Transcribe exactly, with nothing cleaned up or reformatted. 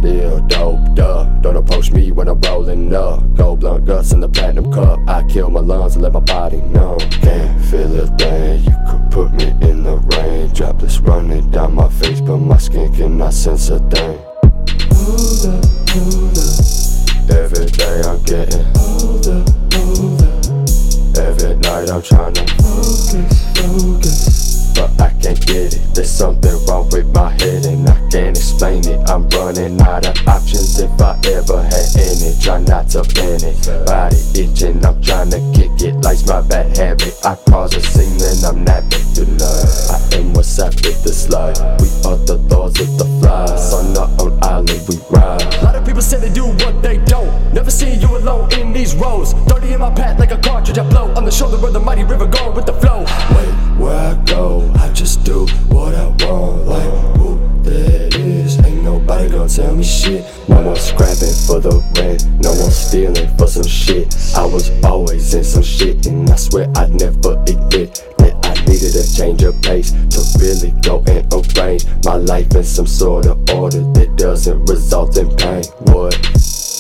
still doped up. Don't approach me when I'm rolling up. Gold blunt guts in the platinum cup. I kill my lungs and let my body numb. Can't feel a thing, you could put me in the rain. Droplets running down my face, but my skin cannot sense a thing. Older, older. Every day I'm getting Older, older. Every night I'm tryna Focus, focus. but I can't get it. There's something wrong with my head and I can't explain it. I'm running out of options if I ever had any. Try not to panic, body itching, I'm trying to kick it. Life's my bad habit, I cause a scene and I'm napping tonight. I am what's after the slide. We are the thoughts of the flies. On our own island we ride. A lot of people say they do what they don't. Never seen you alone in these roads. thirty in my path like a cartridge I blow. On the shoulder of the mighty river going with the flow. Wait, where I go, I just do what I want. Like who that is, ain't nobody gonna tell me shit. No one scrapping for the rent, no one stealing for some shit. I was always in some shit and I swear I'd never admit that I needed a change of pace to really go and arrange my life in some sort of order that doesn't result in pain. What?